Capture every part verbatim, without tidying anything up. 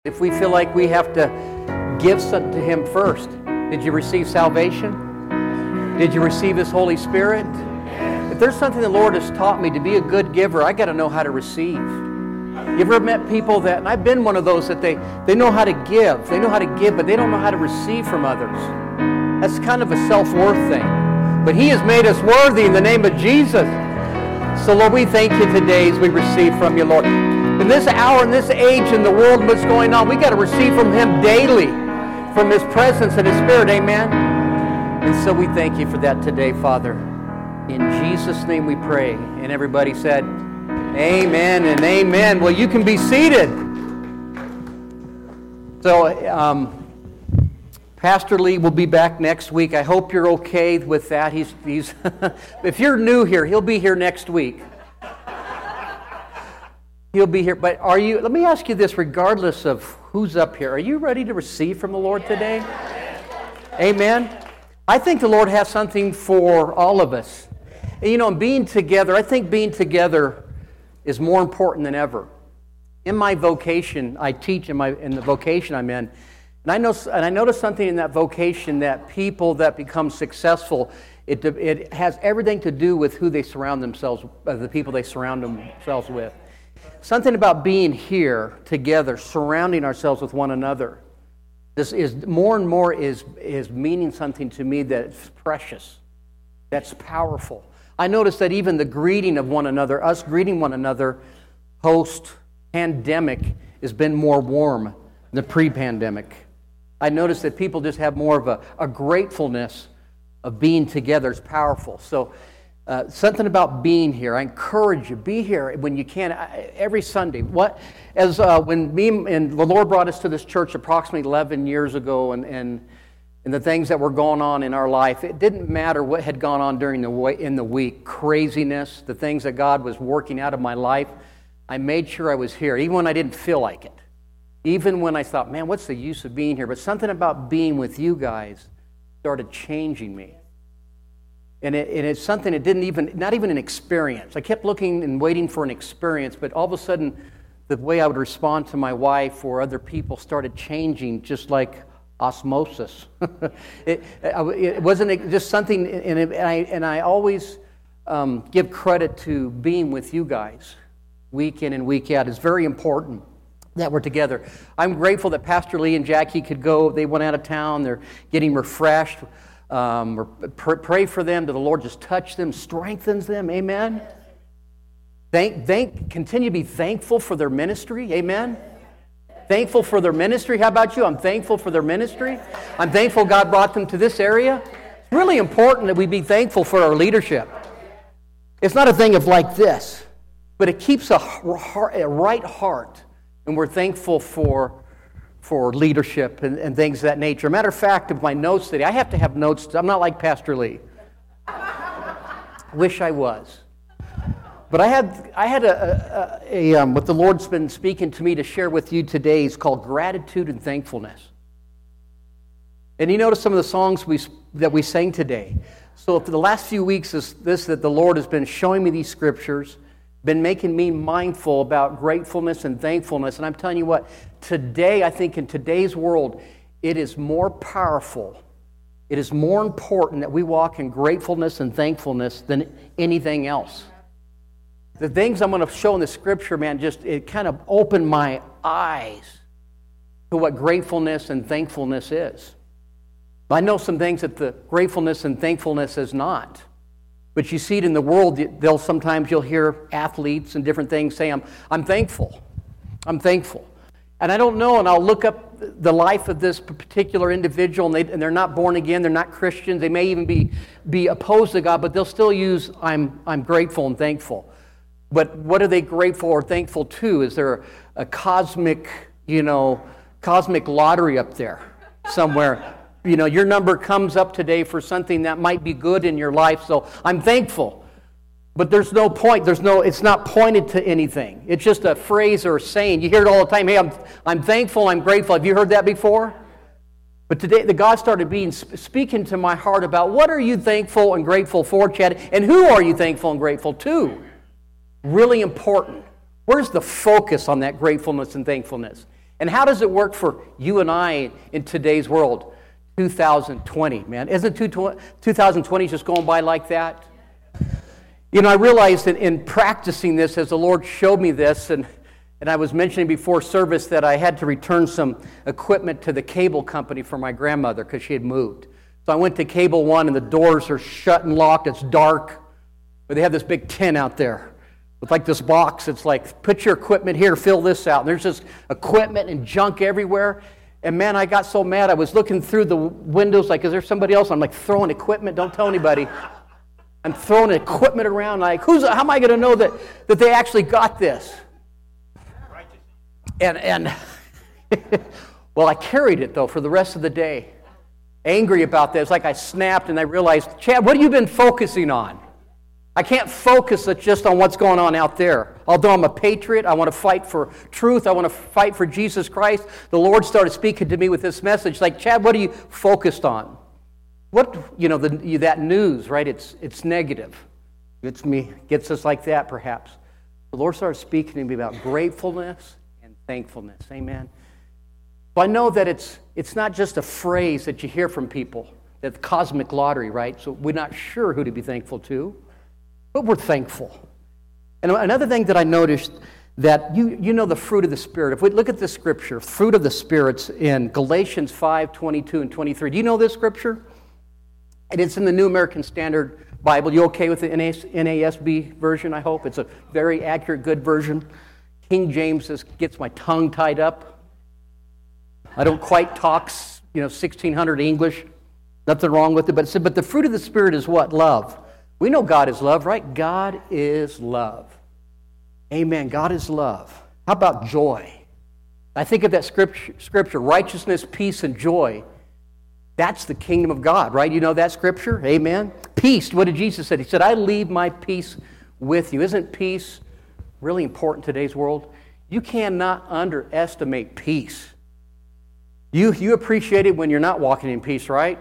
If we feel like we have to give something to Him first. Did you receive salvation? Did you receive His Holy Spirit? If there's something the Lord has taught me to be a good giver, I got to know how to receive. You ever met people that, and I've been one of those, that they, they know how to give. They know how to give, but they don't know how to receive from others. That's kind of a self-worth thing. But He has made us worthy in the name of Jesus. So Lord, we thank You today as we receive from You, Lord. In this hour, in this age, in the world, what's going on, we got to receive from Him daily, from His presence and His Spirit, amen? And so we thank You for that today, Father. In Jesus' name we pray. And everybody said, amen and amen. Well, you can be seated. So, um, Pastor Lee will be back next week. I hope you're okay with that. He's, he's if you're new here, he'll be here next week. He'll be here. But are you, let me ask you this, regardless of who's up here, are you ready to receive from the Lord today? Amen. I think the Lord has something for all of us. And you know, being together, I think being together is more important than ever. In my vocation, I teach in my in the vocation I'm in, and I know and I notice something in that vocation, that people that become successful, it it has everything to do with who they surround themselves, uh, the people they surround themselves with. Something about being here together, surrounding ourselves with one another. This is more and more is is meaning something to me that's precious, that's powerful. I notice that even the greeting of one another, us greeting one another post-pandemic, has been more warm than pre-pandemic. I notice that people just have more of a, a gratefulness of being together. It's powerful. So uh, something about being here. I encourage you, be here when you can, every Sunday. What as uh, when me and the Lord brought us to this church approximately eleven years ago, and and And the things that were going on in our life, it didn't matter what had gone on during the way, in the week, craziness, the things that God was working out of my life. I made sure I was here, even when I didn't feel like it. Even when I thought, man, what's the use of being here? But something about being with you guys started changing me. And, it, and it's something that didn't even, not even an experience. I kept looking and waiting for an experience, but all of a sudden, the way I would respond to my wife or other people started changing, just like osmosis. it, it wasn't just something, and, it, and, I, and I always um, give credit to being with you guys week in and week out. It's very important that we're together. I'm grateful that Pastor Lee and Jackie could go. They went out of town. They're getting refreshed. Um, pray for them, that the Lord just touch them, strengthens them. Amen. Thank, thank, continue to be thankful for their ministry. Amen. Thankful for their ministry. How about you? I'm thankful for their ministry. I'm thankful God brought them to this area. It's really important that we be thankful for our leadership. It's not a thing of like this, but it keeps a, heart, a right heart, and we're thankful for, for leadership and, and things of that nature. Matter of fact, of my notes today, I have to have notes. I'm not like Pastor Lee. Wish I was. But I had I had a, a, a um, what the Lord's been speaking to me to share with you today is called gratitude and thankfulness. And you notice some of the songs we that we sang today. So for the last few weeks is this that the Lord has been showing me these scriptures, been making me mindful about gratefulness and thankfulness. And I'm telling you what, today I think in today's world, it is more powerful. It is more important that we walk in gratefulness and thankfulness than anything else. The things I'm going to show in the scripture, man, just it kind of opened my eyes to what gratefulness and thankfulness is. I know some things that the gratefulness and thankfulness is not. But you see it in the world, they'll sometimes you'll hear athletes and different things say, I'm, I'm thankful. I'm thankful. And I don't know, and I'll look up the life of this particular individual, and, they, and they're not born again, they're not Christians, they may even be, be opposed to God, but they'll still use, I'm, I'm grateful and thankful. But what are they grateful or thankful to? Is there a cosmic, you know, cosmic lottery up there somewhere? You know, your number comes up today for something that might be good in your life, so I'm thankful. But there's no point. There's no. It's not pointed to anything. It's just a phrase or a saying. You hear it all the time. Hey, I'm I'm thankful. I'm grateful. Have you heard that before? But today, the God started being speaking to my heart about what are you thankful and grateful for, Chad, and who are you thankful and grateful to? Really important. Where's the focus on that gratefulness and thankfulness? And how does it work for you and I in today's world? two thousand twenty, man. Isn't two thousand twenty just going by like that? You know, I realized that in practicing this, as the Lord showed me this, and, and I was mentioning before service that I had to return some equipment to the cable company for my grandmother because she had moved. So I went to Cable One, and the doors are shut and locked. It's dark. But they have this big tin out there with like this box. It's like, put your equipment here, fill this out. And there's just equipment and junk everywhere. And man, I got so mad. I was looking through the windows like, is there somebody else? I'm like throwing equipment. Don't tell anybody. I'm throwing equipment around like, who's? How am I going to know that, that they actually got this? And, and well, I carried it, though, for the rest of the day. Angry about this. Like I snapped and I realized, Chad, what have you been focusing on? I can't focus just on what's going on out there. Although I'm a patriot, I want to fight for truth. I want to fight for Jesus Christ. The Lord started speaking to me with this message. Like, Chad, what are you focused on? What, you know, the, that news, right? It's it's negative. It's me, gets us like that, perhaps. The Lord started speaking to me about gratefulness and thankfulness. Amen. So I know that it's it's not just a phrase that you hear from people, that the cosmic lottery, right? So we're not sure who to be thankful to, but we're thankful. And another thing that I noticed, that you you know the fruit of the Spirit. If we look at the scripture, fruit of the Spirit's in Galatians five, twenty-two and twenty-three. Do you know this scripture? And it's in the New American Standard Bible. You okay with the N A S B version, I hope? It's a very accurate, good version. King James just gets my tongue tied up. I don't quite talk, you know, sixteen hundred English. Nothing wrong with it. But it said, but the fruit of the Spirit is what? Love. We know God is love, right? God is love. Amen. God is love. How about joy? I think of that scripture, scripture, righteousness, peace, and joy. That's the kingdom of God, right? You know that scripture? Amen. Peace. What did Jesus say? He said, I leave my peace with you. Isn't peace really important in today's world? You cannot underestimate peace. You, you appreciate it when you're not walking in peace, right?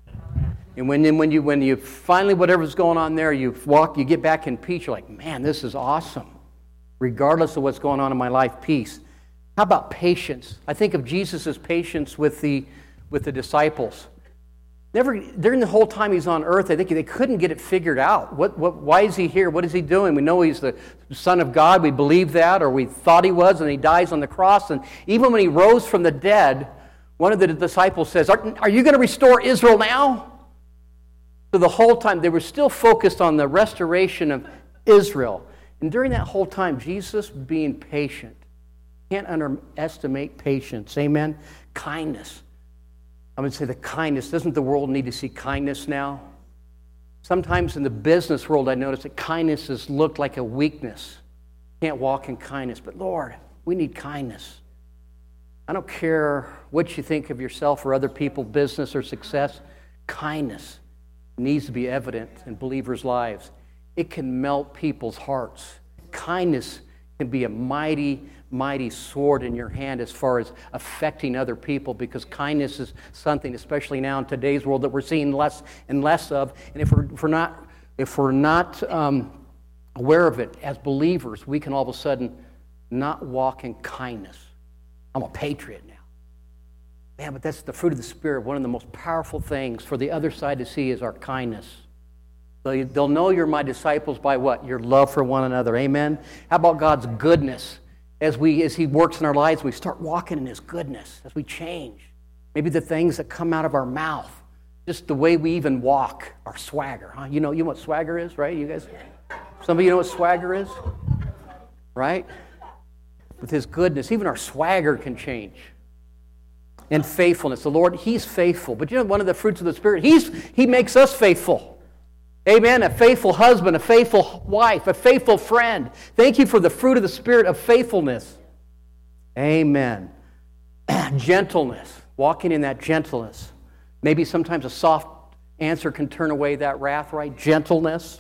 And when, when, you, when you finally, whatever's going on there, you walk, you get back in peace, you're like, man, this is awesome. Regardless of what's going on in my life, peace. How about patience? I think of Jesus' patience with the with the disciples. Never during the whole time he's on earth, I think they couldn't get it figured out. What, what, why is he here? What is he doing? We know he's the Son of God. We believe that, or we thought he was, and he dies on the cross. And even when he rose from the dead, one of the disciples says, are, are you going to restore Israel now? So the whole time, they were still focused on the restoration of Israel. And during that whole time, Jesus being patient. Can't underestimate patience. Amen? Kindness. I would say the kindness. Doesn't the world need to see kindness now? Sometimes in the business world, I notice that kindness has looked like a weakness. Can't walk in kindness. But Lord, we need kindness. I don't care what you think of yourself or other people, business or success. Kindness needs to be evident in believers' lives. It can melt people's hearts. Kindness can be a mighty, mighty sword in your hand as far as affecting other people, because kindness is something, especially now in today's world, that we're seeing less and less of. And if we're, if we're not, if we're not um, aware of it as believers, we can all of a sudden not walk in kindness. I'm a patriot now. Man, but that's the fruit of the Spirit. One of the most powerful things for the other side to see is our kindness. So they'll know you're my disciples by what? Your love for one another. Amen? How about God's goodness? As we, as He works in our lives, we start walking in His goodness as we change. Maybe the things that come out of our mouth, just the way we even walk, our swagger. Huh? You know, you know what swagger is, right? You guys, some of you know what swagger is, right? With His goodness, even our swagger can change. And faithfulness. The Lord, He's faithful. But you know, one of the fruits of the Spirit, He's He makes us faithful. Amen. A faithful husband, a faithful wife, a faithful friend. Thank you for the fruit of the Spirit of faithfulness. Amen. Gentleness. Walking in that gentleness. Maybe sometimes a soft answer can turn away that wrath, right? Gentleness.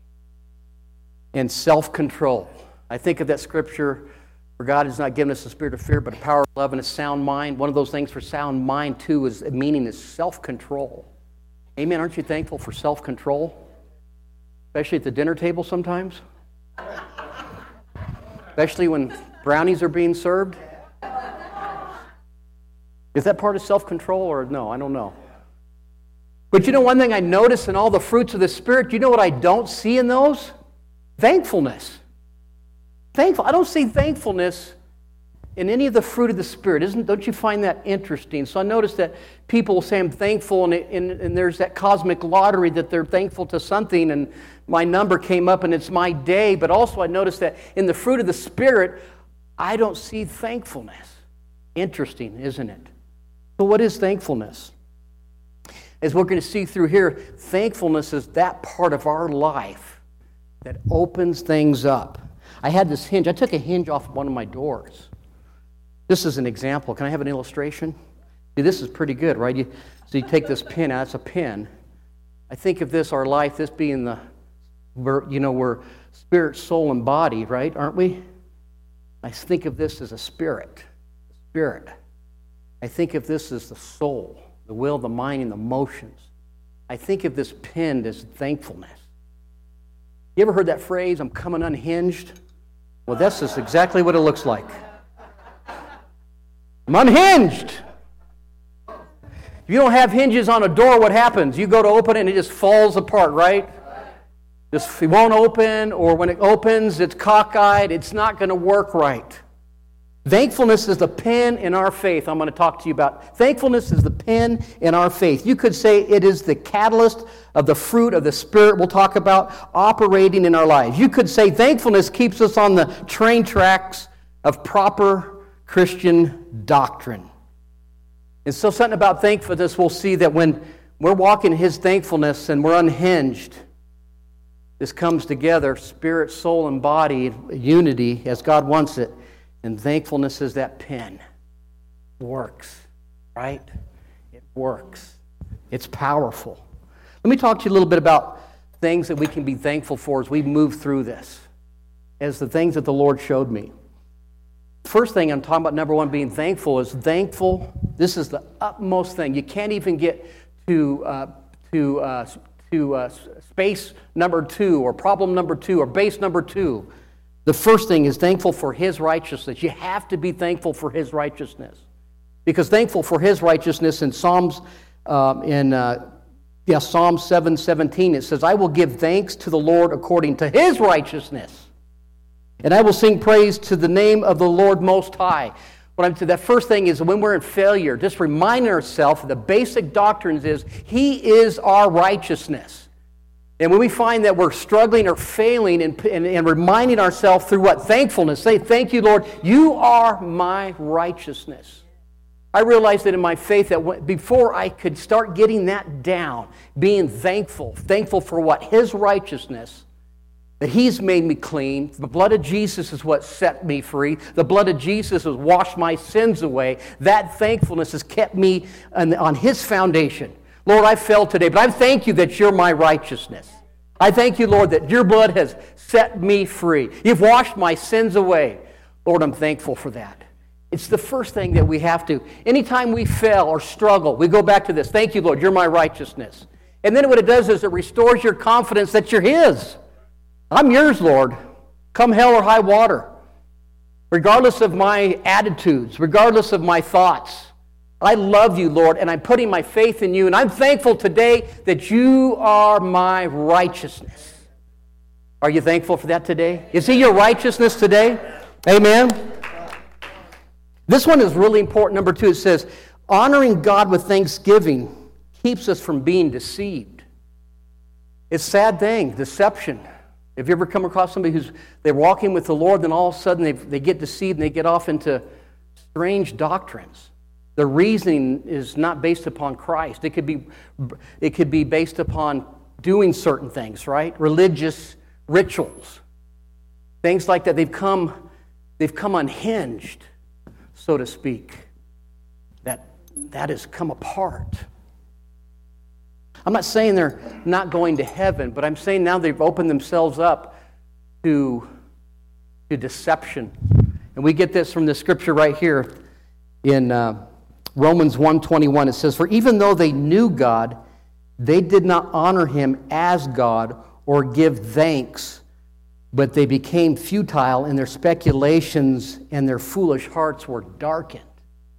And self-control. I think of that scripture, for God has not given us a spirit of fear, but a power of love and a sound mind. One of those things for sound mind, too, is meaning is self-control. Amen. Aren't you thankful for self-control? Especially at the dinner table sometimes. Especially when brownies are being served. Is that part of self-control or no? I don't know. But you know one thing I notice in all the fruits of the Spirit, you know what I don't see in those? Thankfulness. Thankful. I don't see thankfulness in any of the fruit of the Spirit. Isn't? Don't you find that interesting? So I notice that people say I'm thankful, and, it, and, and there's that cosmic lottery that they're thankful to something, and my number came up and it's my day. But also I notice that in the fruit of the Spirit, I don't see thankfulness. Interesting, isn't it? So what is thankfulness? As we're going to see through here, thankfulness is that part of our life that opens things up. I had this hinge. I took a hinge off one of my doors. This is an example. Can I have an illustration? See, this is pretty good, right? You, so you take this pin out. It's a pin. I think of this, our life, this being the, we're, you know, we're spirit, soul, and body, right? Aren't we? I think of this as a spirit. Spirit. I think of this as the soul, the will, the mind, and the emotions. I think of this pin as thankfulness. You ever heard that phrase, I'm coming unhinged? Well, that's just exactly what it looks like. I'm unhinged. If you don't have hinges on a door, what happens? You go to open it and it just falls apart, right? Just, it won't open, or when it opens, it's cockeyed. It's not going to work right. Thankfulness is the pin in our faith I'm going to talk to you about. Thankfulness is the pin in our faith. You could say it is the catalyst of the fruit of the Spirit we'll talk about operating in our lives. You could say thankfulness keeps us on the train tracks of proper Christian doctrine. And so something about thankfulness, we'll see that when we're walking His thankfulness and we're unhinged, this comes together, spirit, soul, and body, unity as God wants it. And thankfulness is that pin. It works, right? It works. It's powerful. Let me talk to you a little bit about things that we can be thankful for as we move through this, as the things that the Lord showed me. First thing I'm talking about, number one, being thankful, is thankful. This is the utmost thing. You can't even get to uh, to uh, to uh, space number two, or problem number two, or base number two. The first thing is thankful for His righteousness. You have to be thankful for His righteousness, because thankful for His righteousness in Psalms um, in uh, yeah Psalm seven seventeen, it says, "I will give thanks to the Lord according to His righteousness, and I will sing praise to the name of the Lord Most High." What I'm saying, that first thing is when we're in failure, just reminding ourselves the basic doctrines is He is our righteousness. And when we find that we're struggling or failing, and, and, and reminding ourselves through what? Thankfulness. Say, thank you, Lord, you are my righteousness. I realized that in my faith that when, before I could start getting that down, being thankful, thankful for what? His righteousness, that He's made me clean. The blood of Jesus is what set me free. The blood of Jesus has washed my sins away. That thankfulness has kept me on, on His foundation. Lord, I fell today, but I thank you that you're my righteousness. I thank you, Lord, that your blood has set me free. You've washed my sins away. Lord, I'm thankful for that. It's the first thing that we have to. Anytime we fail or struggle, we go back to this. Thank you, Lord, you're my righteousness. And then what it does is it restores your confidence that you're His. I'm yours, Lord. Come hell or high water. Regardless of my attitudes, regardless of my thoughts, I love you, Lord, and I'm putting my faith in you, and I'm thankful today that you are my righteousness. Are you thankful for that today? Is He your righteousness today? Amen? This one is really important. Number two, it says, honoring God with thanksgiving keeps us from being deceived. It's a sad thing, deception. Have you ever come across somebody who's, they're walking with the Lord, then all of a sudden they, they get deceived and they get off into strange doctrines? The reasoning is not based upon Christ. It could be, it could be based upon doing certain things, right? Religious rituals. Things like that. They've come, they've come unhinged, so to speak. That, that has come apart. I'm not saying they're not going to heaven, but I'm saying now they've opened themselves up to, to deception. And we get this from the scripture right here in Uh, Romans one twenty-one, it says, "For even though they knew God, they did not honor Him as God or give thanks, but they became futile in their speculations, and their foolish hearts were darkened."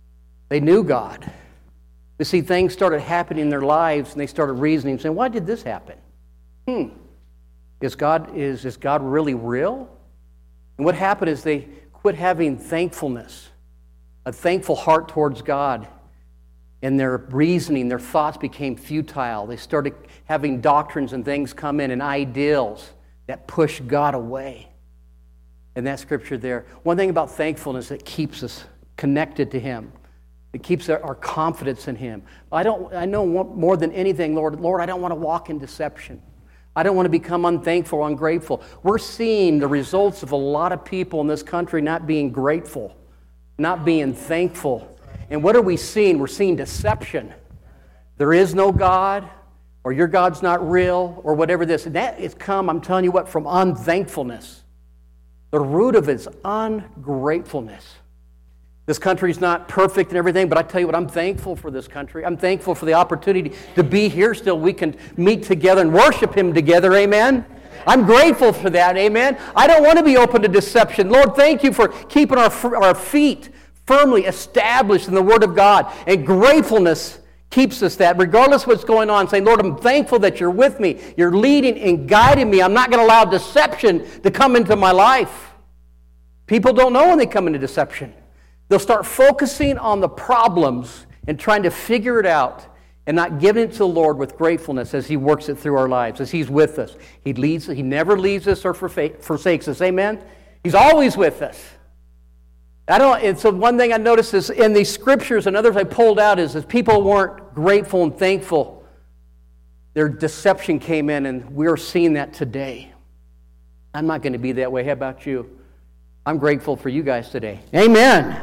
They knew God. You see, things started happening in their lives, and they started reasoning, saying, why did this happen? Hmm. Is God, is, is God really real? And what happened is they quit having thankfulness, a thankful heart towards God. And their reasoning, their thoughts became futile. They started having doctrines and things come in and ideals that push God away. And that scripture there. One thing about thankfulness, it keeps us connected to Him. It keeps our, our confidence in Him. I don't. I know more than anything, Lord, Lord, I don't want to walk in deception. I don't want to become unthankful, ungrateful. We're seeing the results of a lot of people in this country not being grateful, not being thankful. And what are we seeing? We're seeing deception. There is no God, or your God's not real, or whatever this. And that has come, I'm telling you what, from unthankfulness. The root of it is ungratefulness. This country's not perfect and everything, but I tell you what, I'm thankful for this country. I'm thankful for the opportunity to be here still. We can meet together and worship Him together, amen? I'm grateful for that, amen? I don't want to be open to deception. Lord, thank you for keeping our, our feet firmly established in the Word of God. And gratefulness keeps us that, regardless of what's going on, saying, Lord, I'm thankful that you're with me. You're leading and guiding me. I'm not going to allow deception to come into my life. People don't know when they come into deception. They'll start focusing on the problems and trying to figure it out and not giving it to the Lord with gratefulness as He works it through our lives, as He's with us. He leads, He never leaves us or forsakes us. Amen? He's always with us. I don't. And so one thing I noticed is in these scriptures and others I pulled out is that people weren't grateful and thankful. Their deception came in, and we're seeing that today. I'm not going to be that way. How about you? I'm grateful for you guys today. Amen.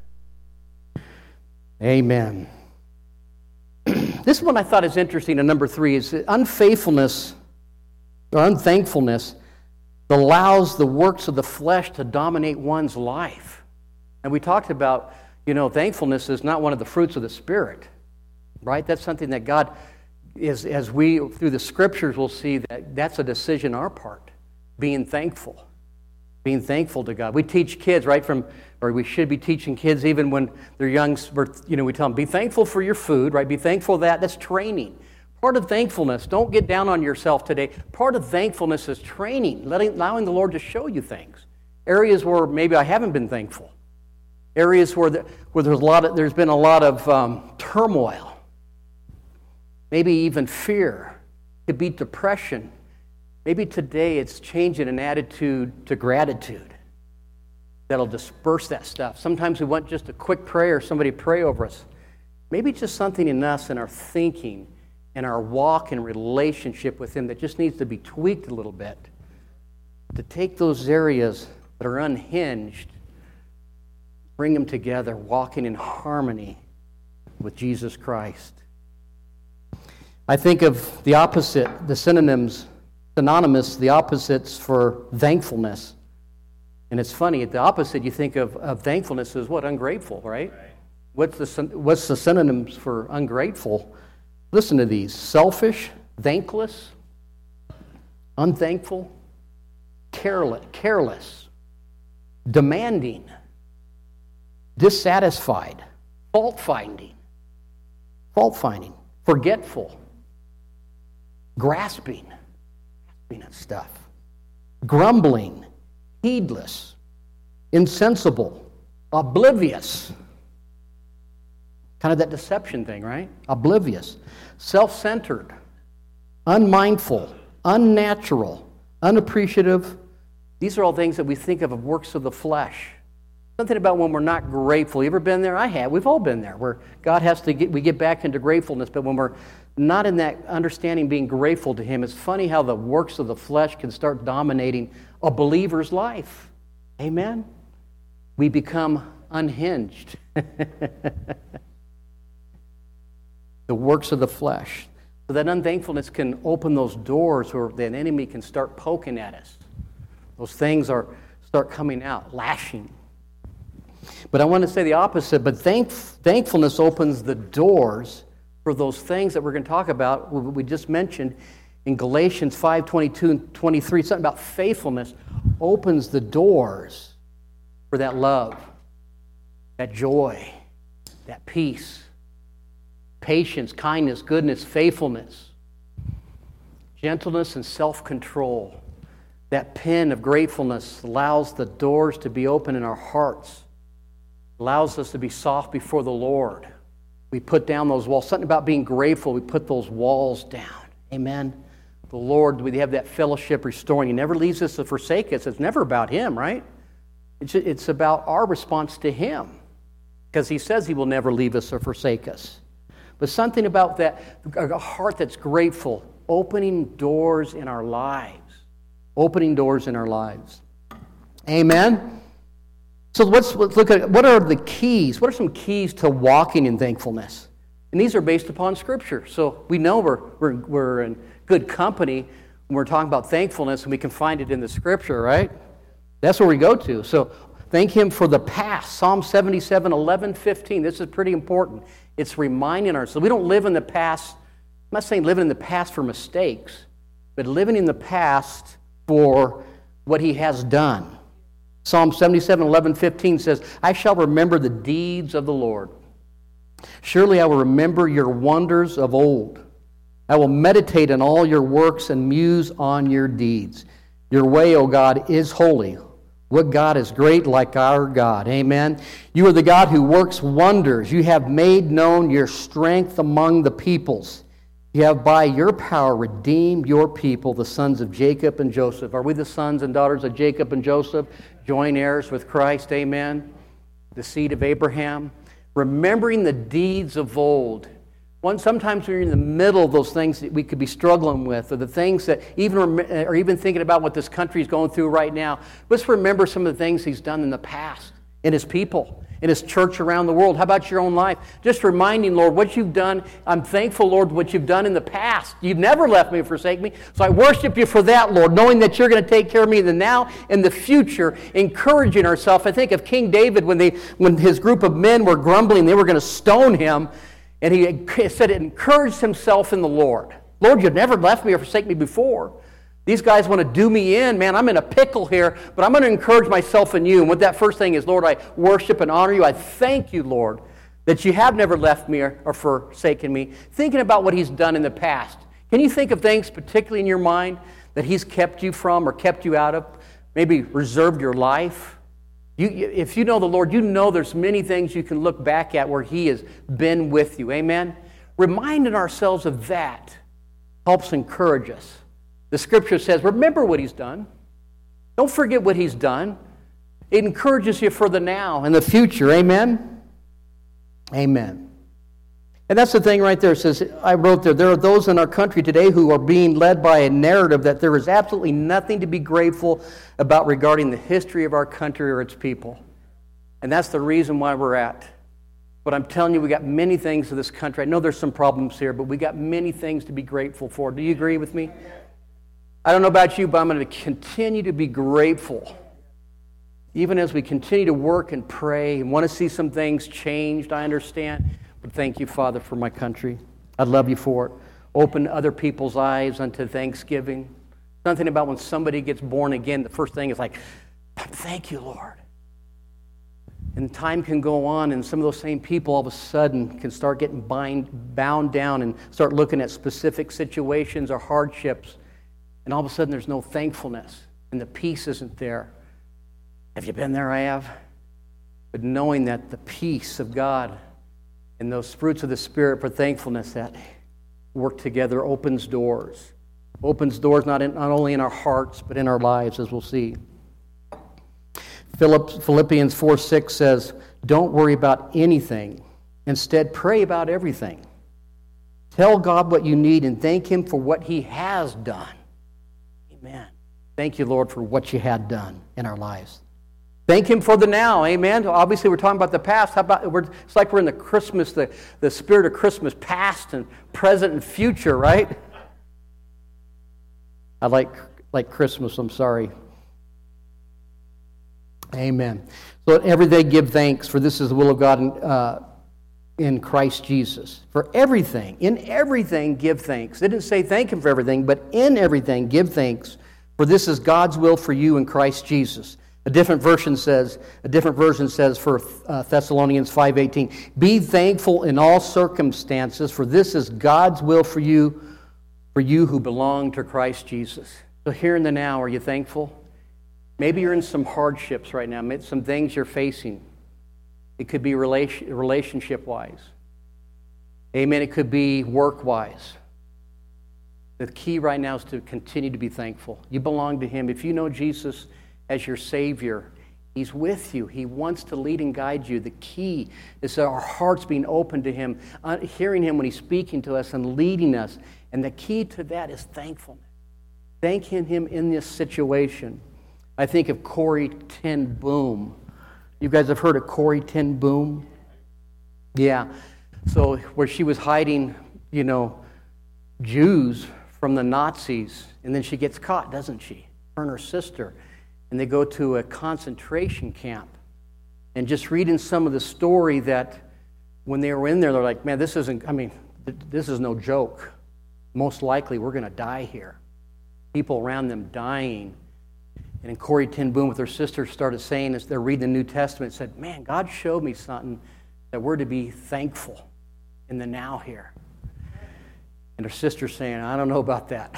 Amen. This one I thought is interesting, and number three is unfaithfulness or unthankfulness allows the works of the flesh to dominate one's life. And we talked about, you know, thankfulness is not one of the fruits of the Spirit, right? That's something that God is, as we, through the Scriptures, will see that that's a decision on our part, being thankful. Being thankful to God. We teach kids, right, from, or we should be teaching kids even when they're young, you know, we tell them, be thankful for your food, right? Be thankful for that. That's training. Part of thankfulness, don't get down on yourself today. Part of thankfulness is training, letting, allowing the Lord to show you things. Areas where maybe I haven't been thankful. Areas where, the, where there's, a lot of, there's been a lot of um, turmoil. Maybe even fear. It could be depression. Maybe today it's changing an attitude to gratitude that'll disperse that stuff. Sometimes we want just a quick prayer, somebody pray over us. Maybe just something in us, in our thinking, in our walk and relationship with Him that just needs to be tweaked a little bit. To take those areas that are unhinged, bring them together, walking in harmony with Jesus Christ. I think of the opposite, the synonyms, synonymous, the opposites for thankfulness. And it's funny, the opposite you think of, of thankfulness is what? Ungrateful, right? right? What's the, what's the synonyms for ungrateful? Listen to these. Selfish, thankless, unthankful, careless, careless, demanding, dissatisfied, fault-finding, fault-finding, forgetful, grasping, grasping at stuff, grumbling, heedless, insensible, oblivious. Kind of that deception thing, right? Oblivious, self-centered, unmindful, unnatural, unappreciative. These are all things that we think of as works of the flesh. Something about when we're not grateful. You ever been there? I have. We've all been there, where God has to get, we get back into gratefulness, but when we're not in that understanding, being grateful to Him, it's funny how the works of the flesh can start dominating a believer's life. Amen? We become unhinged. The works of the flesh. So that unthankfulness can open those doors where the enemy can start poking at us. Those things are start coming out, lashing. But I want to say the opposite, but thank, thankfulness opens the doors for those things that we're going to talk about, we just mentioned in Galatians five, twenty-two and twenty-three, something about faithfulness opens the doors for that love, that joy, that peace, patience, kindness, goodness, faithfulness, gentleness, and self-control. That pen of gratefulness allows the doors to be open in our hearts, allows us to be soft before the Lord. We put down those walls. Something about being grateful, we put those walls down. Amen. The Lord, we have that fellowship restoring. He never leaves us to forsake us. It's never about Him, right? It's, it's about our response to Him, because He says He will never leave us or forsake us. But something about that, a heart that's grateful, opening doors in our lives. Opening doors in our lives. Amen? So let's, let's look at, what are the keys? What are some keys to walking in thankfulness? And these are based upon Scripture. So we know we're, we're, we're in good company when we're talking about thankfulness, and we can find it in the Scripture, right? That's where we go to. So thank Him for the past. Psalm seventy-seven, eleven, fifteen. This is pretty important. It's reminding ourselves. We don't live in the past. I'm not saying living in the past for mistakes, but living in the past for what He has done. Psalm seventy-seven, eleven, fifteen says, I shall remember the deeds of the Lord. Surely I will remember your wonders of old. I will meditate on all your works and muse on your deeds. Your way, O God, is holy. What God is great like our God? Amen. You are the God who works wonders. You have made known your strength among the peoples. You have by your power redeemed your people, the sons of Jacob and Joseph. Are we the sons and daughters of Jacob and Joseph? Joint heirs with Christ, amen. The seed of Abraham. Remembering the deeds of old. One, sometimes we're in the middle of those things that we could be struggling with, or the things that even, or even thinking about what this country is going through right now. Let's remember some of the things He's done in the past, in His people, in His church around the world. How about your own life? Just reminding, Lord, what You've done. I'm thankful, Lord, what You've done in the past. You've never left me or forsake me. So I worship You for that, Lord, knowing that You're going to take care of me in the now and the future, encouraging ourselves. I think of King David when they, when his group of men were grumbling, they were going to stone him, and he said it encouraged himself in the Lord. Lord, You've never left me or forsake me before. These guys want to do me in. Man, I'm in a pickle here, but I'm going to encourage myself in You. And what that first thing is, Lord, I worship and honor You. I thank You, Lord, that You have never left me or, or forsaken me. Thinking about what He's done in the past. Can you think of things, particularly in your mind, that He's kept you from or kept you out of? Maybe reserved your life? You, if you know the Lord, you know there's many things you can look back at where He has been with you. Amen? Reminding ourselves of that helps encourage us. The Scripture says, remember what He's done. Don't forget what He's done. It encourages you for the now and the future. Amen? Amen. And that's the thing right there. It says, I wrote there, there are those in our country today who are being led by a narrative that there is absolutely nothing to be grateful about regarding the history of our country or its people. And that's the reason why we're at. But I'm telling you, we got many things in this country. I know there's some problems here, but we got many things to be grateful for. Do you agree with me? I don't know about you, but I'm going to continue to be grateful. Even as we continue to work and pray and want to see some things changed, I understand. But thank You, Father, for my country. I love You for it. Open other people's eyes unto thanksgiving. Something about when somebody gets born again, the first thing is like, thank You, Lord. And time can go on, and some of those same people all of a sudden can start getting bind, bound down and start looking at specific situations or hardships. And all of a sudden there's no thankfulness, and the peace isn't there. Have you been there? I have. But knowing that the peace of God and those fruits of the Spirit for thankfulness that work together opens doors. Opens doors not, in, not only in our hearts, but in our lives, as we'll see. Philippians four six says, don't worry about anything. Instead, pray about everything. Tell God what you need and thank Him for what He has done. Amen. Thank You, Lord, for what You had done in our lives. Thank Him for the now, amen. Obviously, we're talking about the past. How about we're, it's like we're in the Christmas, the, the spirit of Christmas, past and present and future, right? I like like Christmas. I'm sorry. Amen. So every day give thanks, for this is the will of God in, uh, in Christ Jesus. For everything, in everything, give thanks. It didn't say thank Him for everything, but in everything, give thanks, for this is God's will for you in Christ Jesus. A different version says, a different version says for uh, Thessalonians five eighteen, be thankful in all circumstances, for this is God's will for you, for you who belong to Christ Jesus. So here in the now, are you thankful? Maybe you're in some hardships right now, some things you're facing. It could be relation, relationship-wise. Amen. It could be work-wise. The key right now is to continue to be thankful. You belong to Him. If you know Jesus as your Savior, He's with you. He wants to lead and guide you. The key is our hearts being open to Him, uh, hearing Him when He's speaking to us and leading us. And the key to that is thankfulness. Thanking Him in this situation. I think of Corrie ten Boom. You guys have heard of Corrie ten Boom? Yeah. So where she was hiding, you know, Jews from the Nazis, and then she gets caught, doesn't she? Her and her sister. And they go to a concentration camp. And just reading some of the story that when they were in there, they're like, man, this isn't, I mean, this is no joke. Most likely we're going to die here. People around them dying. And then Corrie ten Boom with her sister started saying, as they're reading the New Testament, said, man, God showed me something that we're to be thankful in the now here. And her sister's saying, I don't know about that.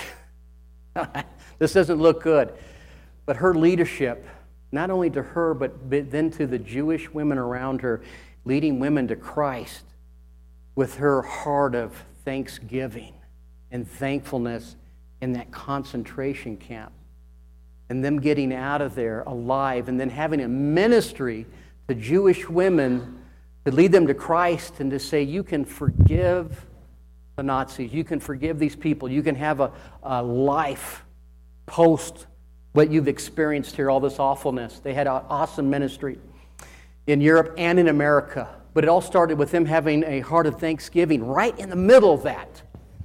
This doesn't look good. But her leadership, not only to her, but then to the Jewish women around her, leading women to Christ with her heart of thanksgiving and thankfulness in that concentration camp. And them getting out of there alive and then having a ministry to Jewish women to lead them to Christ and to say, you can forgive the Nazis, you can forgive these people, you can have a, a life post what you've experienced here, all this awfulness. They had an awesome ministry in Europe and in America. But it all started with them having a heart of thanksgiving right in the middle of that.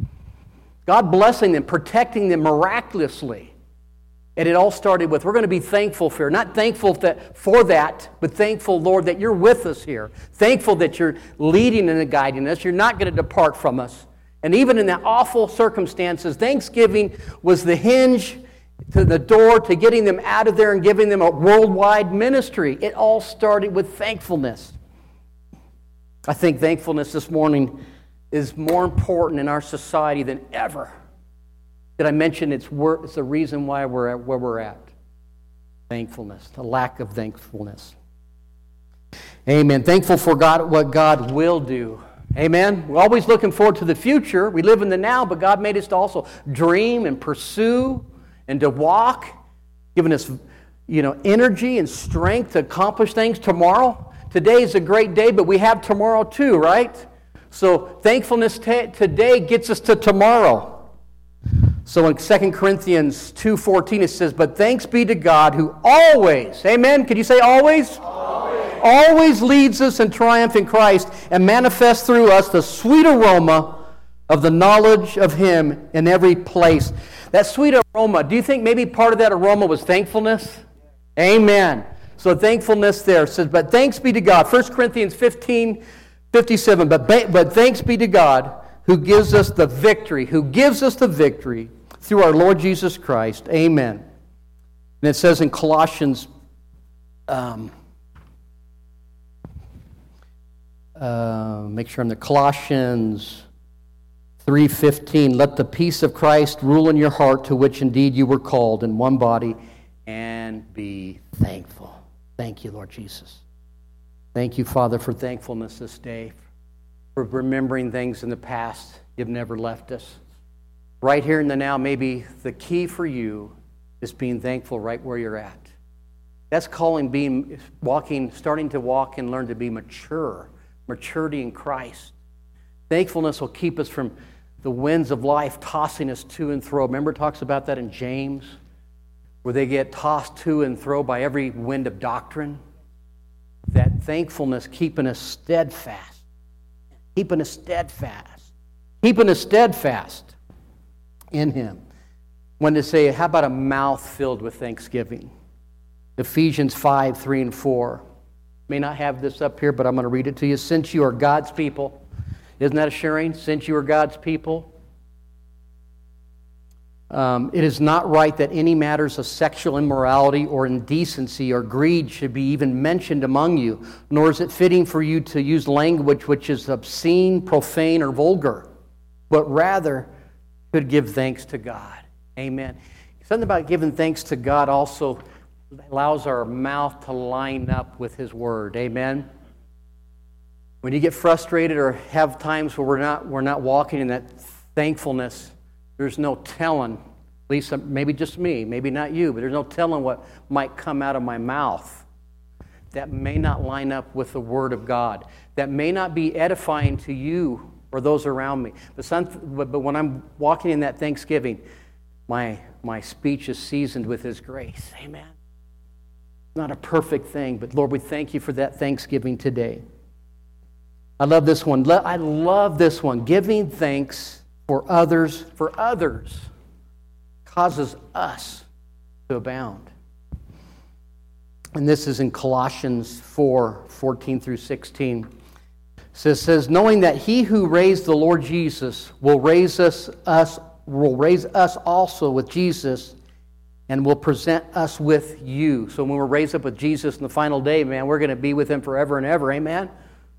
God blessing them, protecting them miraculously. And it all started with, we're going to be thankful for, not thankful that, for that, but thankful, Lord, that you're with us here. Thankful that you're leading and guiding us. You're not going to depart from us. And even in that awful circumstances, Thanksgiving was the hinge to the door to getting them out of there and giving them a worldwide ministry. It all started with thankfulness. I think thankfulness this morning is more important in our society than ever. Did I mention it's, wor- it's the reason why we're at where we're at? Thankfulness, the lack of thankfulness. Amen. Thankful for God, what God will do. Amen. We're always looking forward to the future. We live in the now, but God made us to also dream and pursue and to walk, giving us, you know, energy and strength to accomplish things tomorrow. Today is a great day, but we have tomorrow too, right? So thankfulness t- today gets us to tomorrow. So in Second Corinthians two fourteen it says, but thanks be to God who always, amen, could you say always? Always. Always leads us in triumph in Christ and manifests through us the sweet aroma of the knowledge of Him in every place. That sweet aroma, do you think maybe part of that aroma was thankfulness? Amen. So thankfulness there says, but thanks be to God. First Corinthians fifteen fifty-seven, but, but thanks be to God who gives us the victory, who gives us the victory through our Lord Jesus Christ. Amen. And it says in Colossians, um, uh, make sure I'm there, Colossians three fifteen, let the peace of Christ rule in your heart, to which indeed you were called in one body, and be thankful. Thank you, Lord Jesus. Thank you, Father, for thankfulness this day, for remembering things in the past. You've never left us. Right here in the now, maybe the key for you is being thankful right where you're at. That's calling being, walking, starting to walk and learn to be mature, maturity in Christ. Thankfulness will keep us from the winds of life tossing us to and fro. Remember it talks about that in James, where they get tossed to and fro by every wind of doctrine. That thankfulness keeping us steadfast, keeping us steadfast, keeping us steadfast in Him. When to say, how about a mouth filled with thanksgiving? Ephesians five, three and four. May not have this up here, but I'm going to read it to you. Since you are God's people, isn't that assuring? Since you are God's people, Um, it is not right that any matters of sexual immorality or indecency or greed should be even mentioned among you, nor is it fitting for you to use language which is obscene, profane, or vulgar, but rather should give thanks to God. Amen. Something about giving thanks to God also allows our mouth to line up with His Word. Amen. When you get frustrated or have times where we're not we're not walking in that thankfulness, there's no telling, at least maybe just me, maybe not you, but there's no telling what might come out of my mouth that may not line up with the Word of God, that may not be edifying to you or those around me. But, some, but when I'm walking in that thanksgiving, my, my speech is seasoned with His grace. Amen. Not a perfect thing, but Lord, we thank You for that thanksgiving today. I love this one. I love this one. Giving thanks for others, for others, causes us to abound. And this is in Colossians four, fourteen through sixteen. It says, says, knowing that He who raised the Lord Jesus will raise us, us, will raise us also with Jesus and will present us with you. So when we're raised up with Jesus in the final day, man, we're going to be with Him forever and ever. Amen?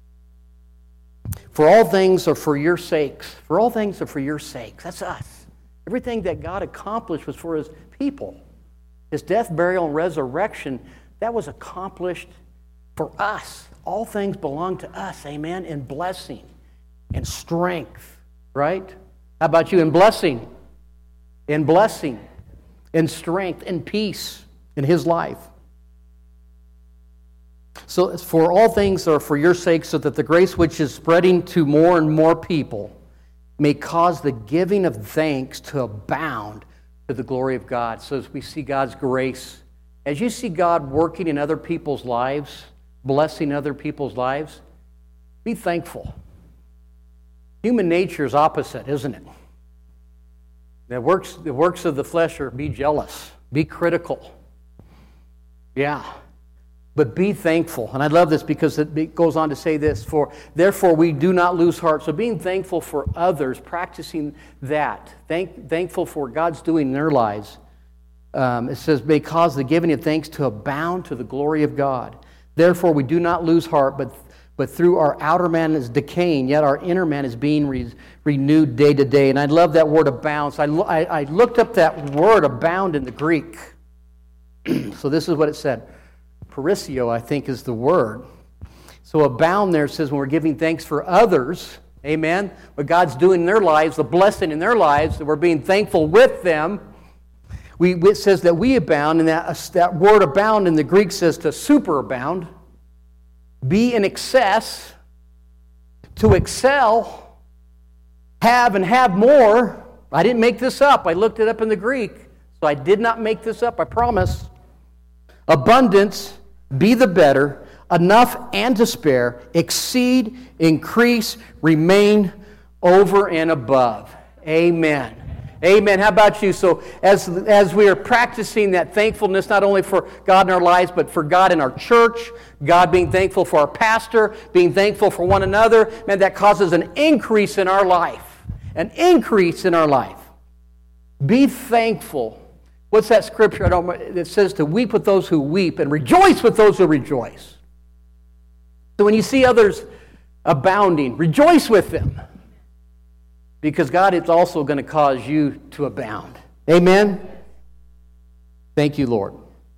For all things are for your sakes. For all things are for your sakes. That's us. Everything that God accomplished was for His people. His death, burial, and resurrection, that was accomplished for us. All things belong to us, amen, in blessing and strength, right? How about you in blessing? In blessing, in strength, in peace, in His life. So for all things are for your sake, so that the grace which is spreading to more and more people may cause the giving of thanks to abound to the glory of God. So as we see God's grace, as you see God working in other people's lives, blessing other people's lives, be thankful. Human nature is opposite, isn't it? The works, the works of the flesh are be jealous, be critical. Yeah. But be thankful. And I love this because it goes on to say this, for therefore we do not lose heart. So being thankful for others, practicing that, thank, thankful for what God's doing in their lives. Um, it says, may cause the giving of thanks to abound to the glory of God. Therefore we do not lose heart, but, but through our outer man is decaying, yet our inner man is being re, renewed day to day. And I love that word abound. So I, I, I looked up that word abound in the Greek. So this is what it said. Perisio, I think, is the word. So abound there says when we're giving thanks for others, amen, what God's doing in their lives, the blessing in their lives, that we're being thankful with them. We, it says that we abound, and that, that word abound in the Greek says to superabound, be in excess, to excel, have and have more. I didn't make this up. I looked it up in the Greek, so I did not make this up, I promise. Abundance, be the better, enough and to spare, exceed, increase, remain over and above. Amen. Amen. How about you? So as, as we are practicing that thankfulness, not only for God in our lives, but for God in our church, God being thankful for our pastor, being thankful for one another, man, that causes an increase in our life. An increase in our life. Be thankful. What's that scripture? I don't. It says to weep with those who weep and rejoice with those who rejoice. So when you see others abounding, rejoice with them. Because God is also going to cause you to abound. Amen? Thank you, Lord.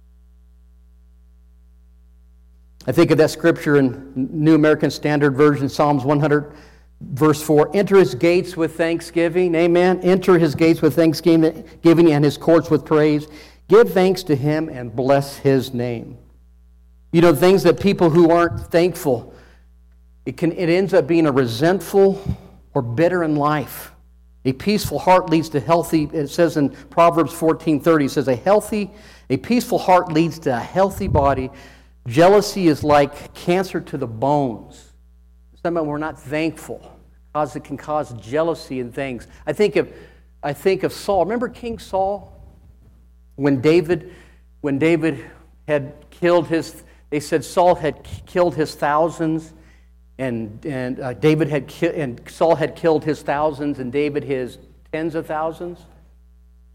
I think of that scripture in New American Standard Version, Psalms one hundred, verse four. Enter His gates with thanksgiving. Amen? Enter His gates with thanksgiving and His courts with praise. Give thanks to Him and bless His name. You know, things that people who aren't thankful, it can it ends up being a resentful or bitter in life. A peaceful heart leads to healthy, it says in Proverbs fourteen thirty, it says, a healthy, a peaceful heart leads to a healthy body. Jealousy is like cancer to the bones. Sometimes we're not thankful, because it can cause jealousy and things. I think of, I think of Saul. Remember King Saul? When David, when David had killed his, they said Saul had killed his thousands, and and uh, David had ki- and Saul had killed his thousands, and David his tens of thousands.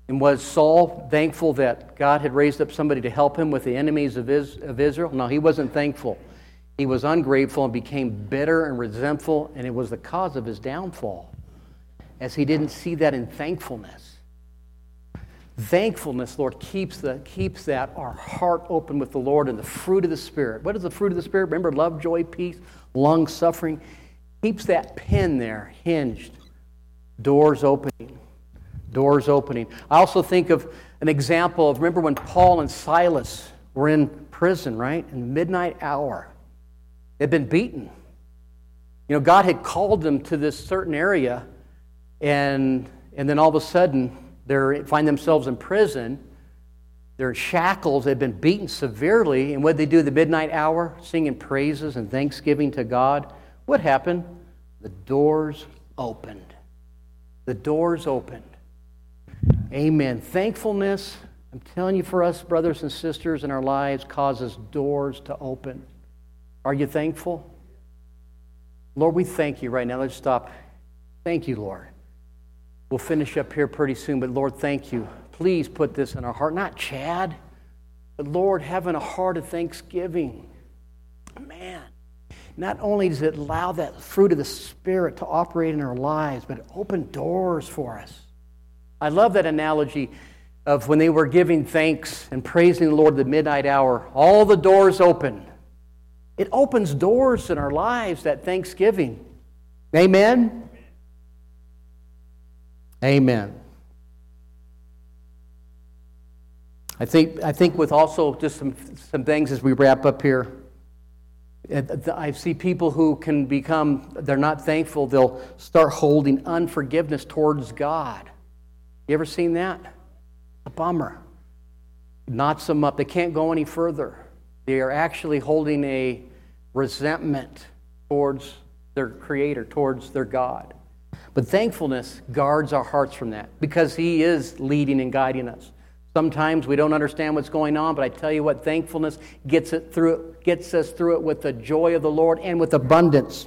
And was Saul thankful that God had raised up somebody to help him with the enemies of Israel? No, he wasn't thankful. He was ungrateful and became bitter and resentful, and it was the cause of his downfall, as he didn't see that in thankfulness. Thankfulness, Lord, keeps, the, keeps that, our heart open with the Lord and the fruit of the Spirit. What is the fruit of the Spirit? Remember, love, joy, peace, long-suffering. Keeps that pin there, hinged. Doors opening. Doors opening. I also think of an example of, remember when Paul and Silas were in prison, right? In the midnight hour. They'd been beaten. You know, God had called them to this certain area, and, and then all of a sudden, they find themselves in prison. They're in shackles. They've been beaten severely. And what did they do at the midnight hour? Singing praises and thanksgiving to God. What happened? The doors opened. The doors opened. Amen. Thankfulness, I'm telling you, for us, brothers and sisters, in our lives, causes doors to open. Are you thankful? Lord, we thank you right now. Let's stop. Thank you, Lord. We'll finish up here pretty soon, but Lord, thank you. Please put this in our heart. Not Chad, but Lord, having a heart of thanksgiving. Man, not only does it allow that fruit of the Spirit to operate in our lives, but it opened doors for us. I love that analogy of when they were giving thanks and praising the Lord at the midnight hour, all the doors open. It opens doors in our lives, that thanksgiving. Amen? Amen. I think I think with also just some, some things as we wrap up here, I see people who can become, they're not thankful, they'll start holding unforgiveness towards God. You ever seen that? A bummer. Knots them up. They can't go any further. They are actually holding a resentment towards their Creator, towards their God. But thankfulness guards our hearts from that because He is leading and guiding us. Sometimes we don't understand what's going on, but I tell you what, thankfulness gets it through, gets us through it with the joy of the Lord and with abundance.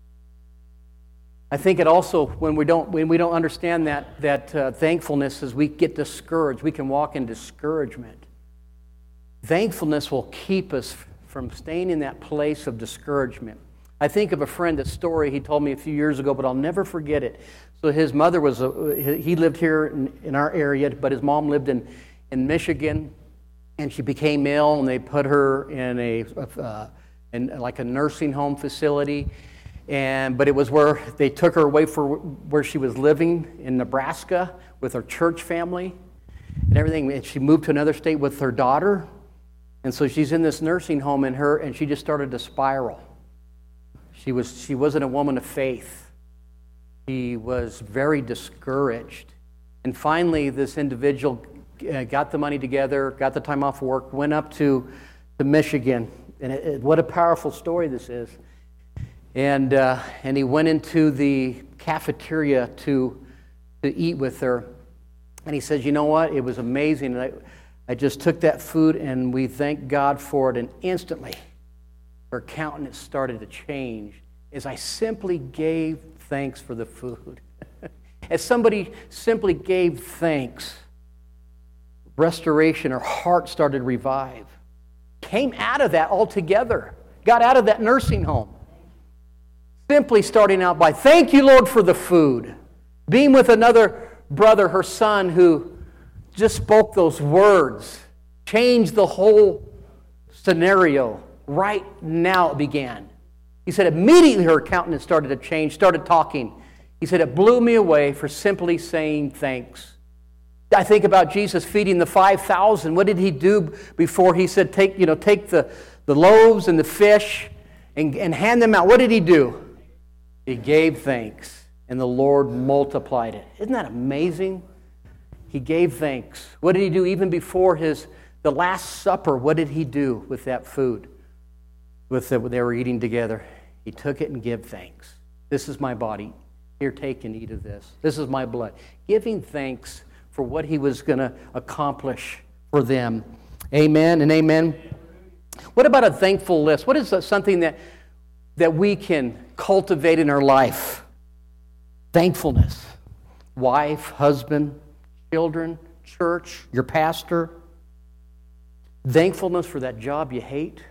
I think it also, when we don't when we don't understand that that uh, thankfulness, as we get discouraged, we can walk in discouragement. Thankfulness will keep us from staying in that place of discouragement. I think of a friend, a story he told me a few years ago, but I'll never forget it. So his mother was, a, he lived here in, in our area, but his mom lived in, in Michigan, and she became ill, and they put her in a, uh, in like a nursing home facility. And but it was where they took her away for where she was living in Nebraska with her church family and everything. And she moved to another state with her daughter, and so she's in this nursing home, and her and she just started to spiral. She was she wasn't a woman of faith. She was very discouraged, and finally, this individual got the money together, got the time off work, went up to to Michigan, and it, it, what a powerful story this is. And uh, and he went into the cafeteria to to eat with her, and he says, "You know what? It was amazing. And I, I just took that food, and we thank God for it. And instantly, her countenance started to change as I simply gave thanks for the food. As somebody simply gave thanks, restoration, her heart started to revive. Came out of that altogether. Got out of that nursing home." Simply starting out by, thank you, Lord, for the food. Being with another brother, her son, who just spoke those words, changed the whole scenario. Right now it began. He said immediately her countenance started to change, started talking. He said it blew me away for simply saying thanks. I think about Jesus feeding the five thousand. What did he do before he said, take, you know, take the, the loaves and the fish and, and hand them out? What did he do? He gave thanks, and the Lord multiplied it. Isn't that amazing? He gave thanks. What did he do even before his the Last Supper? What did he do with that food? With the, they were eating together. He took it and gave thanks. This is my body. Here, take and eat of this. This is my blood. Giving thanks for what he was going to accomplish for them. Amen and amen. What about a thankful list? What is something that that we can cultivate in our life? Thankfulness. Wife, husband, children, church, your pastor. Thankfulness for that job you hate.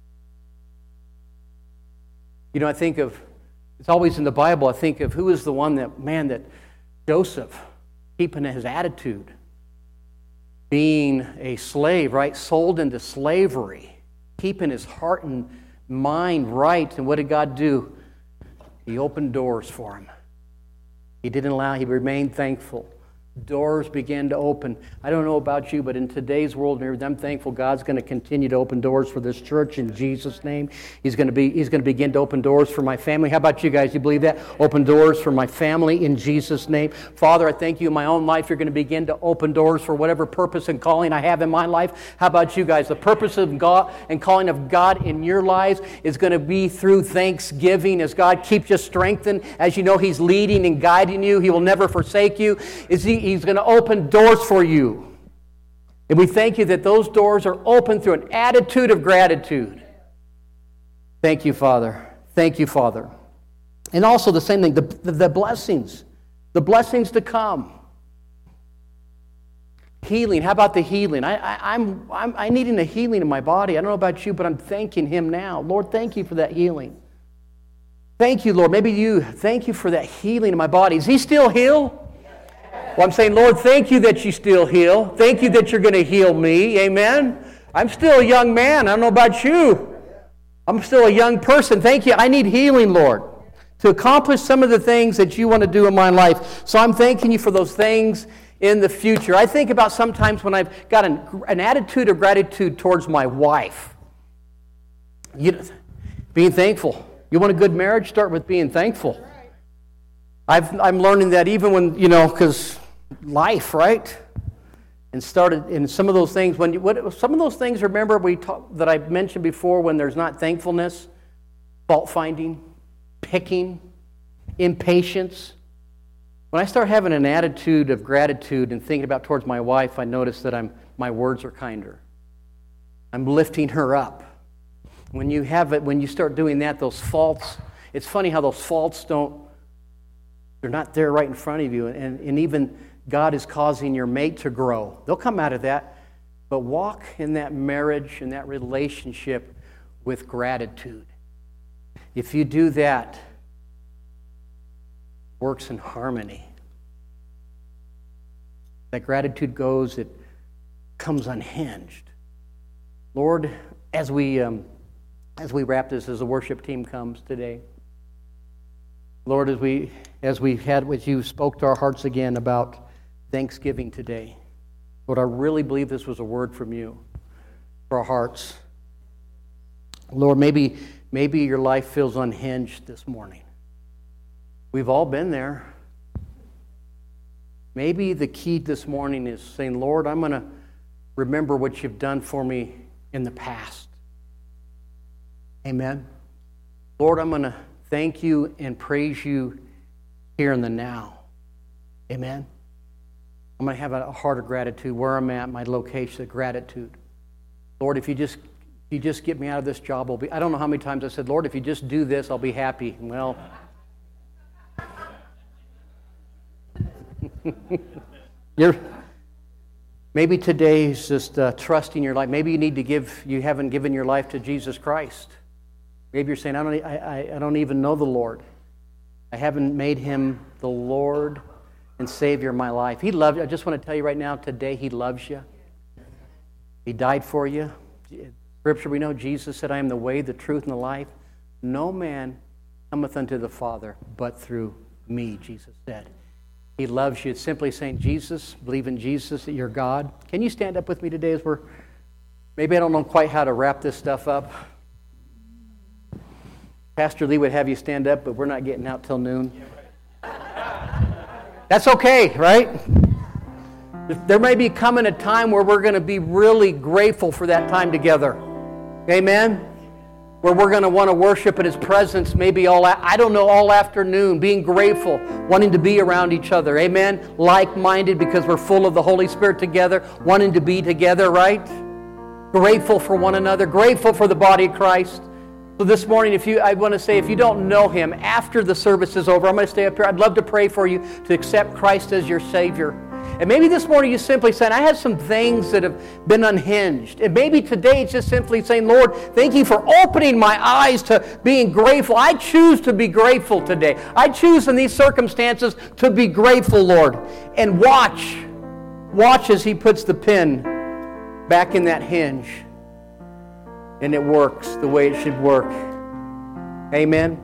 You know, I think of, it's always in the Bible, I think of who is the one that, man, that Joseph, keeping his attitude, being a slave, right, sold into slavery, keeping his heart and mind right. And what did God do? He opened doors for him. He didn't allow, he remained thankful. Doors began to open. I don't know about you, but in today's world, I'm thankful God's going to continue to open doors for this church in Jesus' name. He's going to be, He's going to begin to open doors for my family. How about you guys? You believe that? Open doors for my family in Jesus' name. Father, I thank you in my own life. You're going to begin to open doors for whatever purpose and calling I have in my life. How about you guys? The purpose of God and calling of God in your lives is going to be through thanksgiving as God keeps you strengthened. As you know, He's leading and guiding you. He will never forsake you. Is He? He's going to open doors for you. And we thank you that those doors are open through an attitude of gratitude. Thank you, Father. Thank you, Father. And also the same thing, the, the, the blessings. The blessings to come. Healing. How about the healing? I, I, I'm, I'm I needing a healing in my body. I don't know about you, but I'm thanking Him now. Lord, thank you for that healing. Thank you, Lord. Maybe you. Thank you for that healing in my body. Is He still heal? Well, I'm saying, Lord, thank you that you still heal. Thank you that you're going to heal me. Amen. I'm still a young man. I don't know about you. I'm still a young person. Thank you. I need healing, Lord, to accomplish some of the things that you want to do in my life. So I'm thanking you for those things in the future. I think about sometimes when I've got an, an attitude of gratitude towards my wife. You know, being thankful. You want a good marriage? Start with being thankful. I've, I'm learning that even when, you know, because life, right? And started in some of those things, when you, what, some of those things, remember, we talk, that I mentioned before, when there's not thankfulness, fault finding, picking, impatience. When I start having an attitude of gratitude and thinking about towards my wife, I notice that I'm my words are kinder. I'm lifting her up. When you have it, when you start doing that, those faults, it's funny how those faults don't, they're not there right in front of you. And, and even God is causing your mate to grow. They'll come out of that. But walk in that marriage and that relationship with gratitude. If you do that, it works in harmony. That gratitude goes, it comes unhinged. Lord, as we um, as we wrap this, as the worship team comes today, Lord, as we as we had with you, spoke to our hearts again about Thanksgiving today. Lord, I really believe this was a word from you for our hearts. Lord, maybe maybe your life feels unhinged this morning. We've all been there. Maybe the key this morning is saying, Lord, I'm going to remember what you've done for me in the past. Amen. Lord, I'm going to thank you and praise you here in the now. Amen. I'm going to have a heart of gratitude where I'm at, my location of gratitude. Lord, if you just if you just get me out of this job, I'll be. I don't know how many times I said, Lord, if you just do this, I'll be happy. Well, you're maybe today's just uh, trusting your life. Maybe you need to give. You haven't given your life to Jesus Christ. Maybe you're saying, I don't. I, I, I don't even know the Lord. I haven't made Him the Lord and Savior of my life. He loves you. I just want to tell you right now, today He loves you. He died for you. Scripture, we know Jesus said, I am the way, the truth, and the life. No man cometh unto the Father but through me, Jesus said. He loves you. It's simply saying, Jesus, believe in Jesus, that you're God. Can you stand up with me today as we're, maybe I don't know quite how to wrap this stuff up. Pastor Lee would have you stand up, but we're not getting out till noon. That's okay, right? There may be coming a time where we're going to be really grateful for that time together. Amen? Where we're going to want to worship in His presence maybe all, I don't know, all afternoon, being grateful, wanting to be around each other. Amen? Like-minded because we're full of the Holy Spirit together, wanting to be together, right? Grateful for one another, grateful for the body of Christ. So this morning, if you, I want to say, if you don't know Him, after the service is over, I'm going to stay up here. I'd love to pray for you to accept Christ as your Savior. And maybe this morning you simply said, I have some things that have been unhinged. And maybe today it's just simply saying, Lord, thank you for opening my eyes to being grateful. I choose to be grateful today. I choose in these circumstances to be grateful, Lord. And watch, watch as he puts the pin back in that hinge. And it works the way it should work. Amen.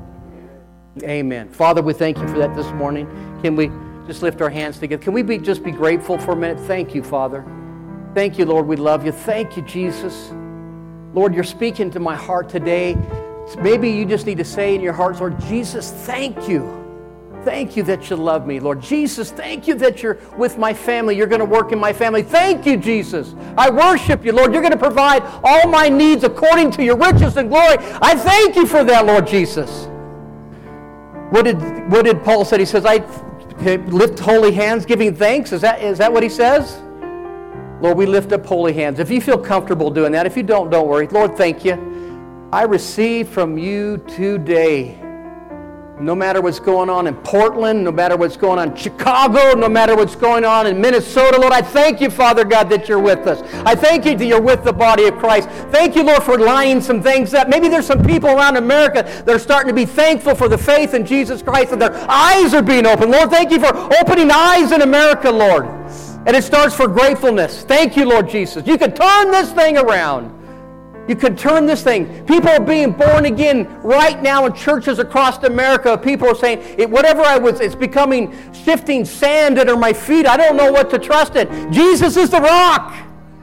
Amen. Father, we thank you for that this morning. Can we just lift our hands together? Can we be, just be grateful for a minute? Thank you, Father. Thank you, Lord. We love you. Thank you, Jesus. Lord, you're speaking to my heart today. Maybe you just need to say in your heart, Lord, Jesus, thank you. Thank you that you love me, Lord. Jesus, thank you that you're with my family. You're going to work in my family. Thank you, Jesus. I worship you, Lord. You're going to provide all my needs according to your riches and glory. I thank you for that, Lord Jesus. What did, what did Paul say? He says, I lift holy hands giving thanks. Is that, is that what he says? Lord, we lift up holy hands. If you feel comfortable doing that, if you don't, don't worry. Lord, thank you. I receive from you today. No matter what's going on in Portland, no matter what's going on in Chicago, no matter what's going on in Minnesota, Lord, I thank you, Father God, that you're with us. I thank you that you're with the body of Christ. Thank you, Lord, for lining some things up. Maybe there's some people around America that are starting to be thankful for the faith in Jesus Christ, and their eyes are being opened. Lord, thank you for opening eyes in America, Lord. And it starts for gratefulness. Thank you, Lord Jesus. You can turn this thing around. You could turn this thing. People are being born again right now in churches across America. People are saying, it, whatever I was, it's becoming shifting sand under my feet. I don't know what to trust in. Jesus is the rock.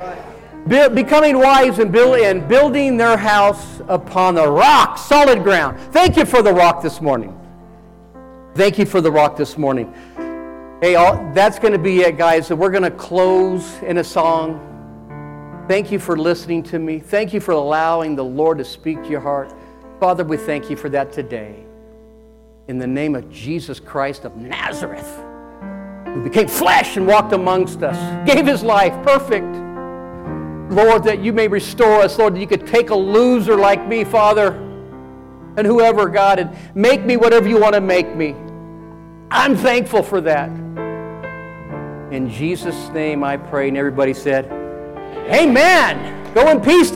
Be, becoming wise and, build, and building their house upon the rock, solid ground. Thank you for the rock this morning. Thank you for the rock this morning. Hey, all, that's going to be it, guys. So we're going to close in a song. Thank you for listening to me. Thank you for allowing the Lord to speak to your heart. Father, we thank you for that today. In the name of Jesus Christ of Nazareth, who became flesh and walked amongst us, gave his life perfect. Lord, that you may restore us. Lord, that you could take a loser like me, Father, and whoever, God, and make me whatever you want to make me. I'm thankful for that. In Jesus' name I pray. And everybody said, amen. Go in peace.